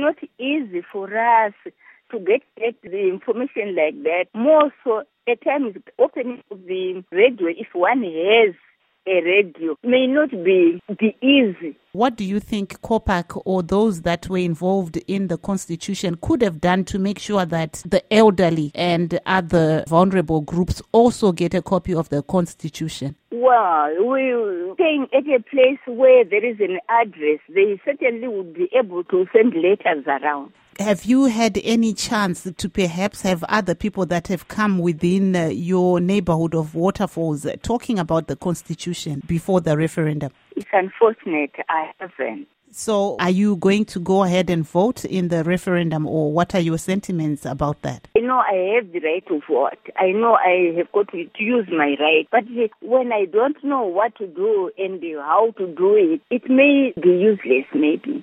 not easy for us to get the information like that. More so, at times, opening the radio, if one has a radio, may not be easy. What do you think COPAC or those that were involved in the Constitution could have done to make sure that the elderly and other vulnerable groups also get a copy of the Constitution? Well, we're staying at a place where there is an address. They certainly would be able to send letters around. Have you had any chance to perhaps have other people that have come within your neighborhood of Waterfalls talking about the Constitution before the referendum? It's unfortunate I haven't. So are you going to go ahead and vote in the referendum, or what are your sentiments about that? I know I have the right to vote. I know I have got to use my right. But when I don't know what to do and how to do it, it may be useless maybe.